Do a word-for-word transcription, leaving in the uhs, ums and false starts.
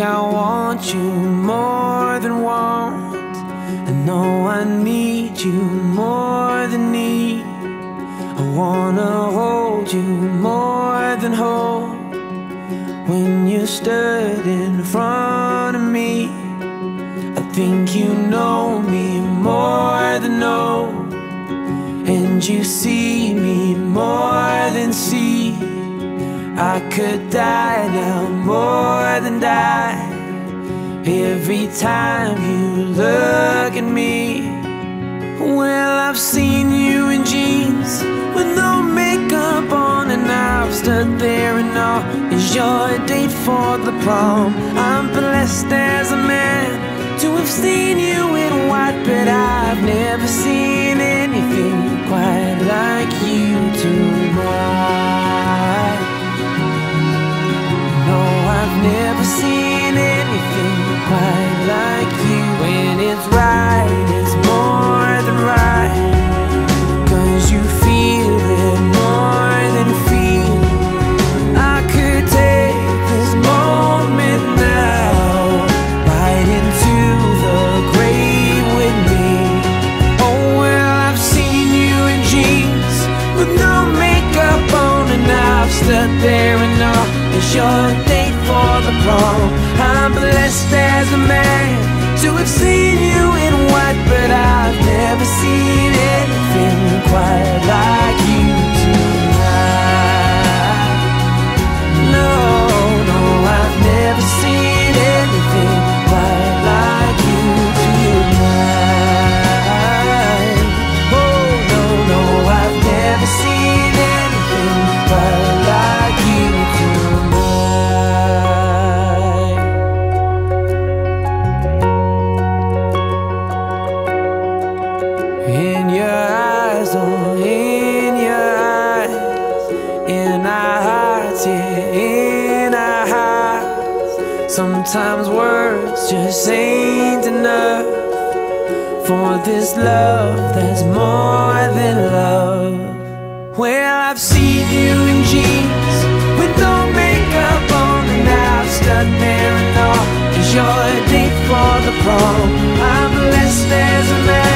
I want you more than want. I know I need you more than need. I wanna hold you more than hold. When you stood in front of me, I think you know me more than know. And you see me more than see. I could die now more than die. Every time you look at me. Well, I've seen you in jeans with no makeup on, and I've stood there and all is your date for the prom. I'm blessed as a man to have seen you in white, but I've never seen anything quite like you tonight. No, I've never seen anything quite like you. When it's right, it's more than right, 'cause you feel it more than feel. I could take this moment now, right into the grave with me. Oh, well, I've seen you in jeans with no makeup on, and I've stood there and all it's your date for the prom. I'm blessed as a man to have seen you in white, but I've never seen anything quite like you tonight. No, no, I've never seen anything quite like you tonight. Oh, no, no, I've never seen anything quite like you tonight. In your eyes, oh, in your eyes, in our hearts, yeah, in our hearts. Sometimes words just ain't enough for this love that's more than love. Well, I've seen you in jeans with no makeup on, and I've stood there and all is your date for the prom. I'm blessed as a man